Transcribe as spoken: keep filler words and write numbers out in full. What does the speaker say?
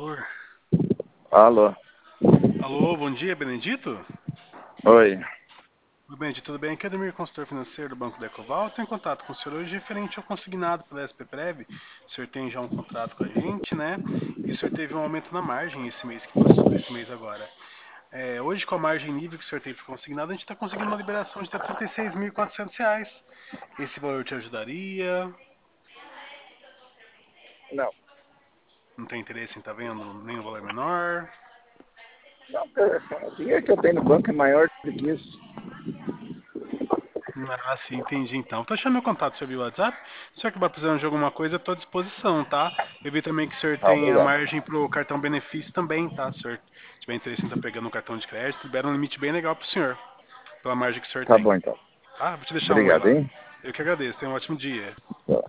favor. Alô. Alô, bom dia, Benedito? Oi. Oi, Benedito, tudo bem? Aqui é Ademir, consultor financeiro do Banco Decoval. Estou em contato com o senhor hoje referente ao consignado pela S P Prev. O senhor tem já um contrato com a gente, né? E o senhor teve um aumento na margem esse mês que passou, esse mês agora. É, hoje, com a margem livre que o senhor teve consignado, a gente está conseguindo uma liberação de até trinta e seis mil e quatrocentos reais. Esse valor te ajudaria? Não. Não tem interesse em estar vendo nem um valor menor? Não, porque o dinheiro que eu tenho no banco é maior do que isso. Ah, sim, entendi então. Tô achando meu contato sobre o WhatsApp. Se o senhor acabar precisando de alguma coisa, eu tô à disposição, tá? Eu vi também que o senhor Tá, tem a obrigado. margem pro cartão benefício também, tá? Se o senhor tiver interesse em estar pegando um cartão de crédito, libera um limite bem legal pro senhor, pela margem que o senhor Tá tem. bom, então. Tá? Vou te deixar um oi Obrigado, lá. hein? Eu que agradeço. Tenha um ótimo dia. Tá.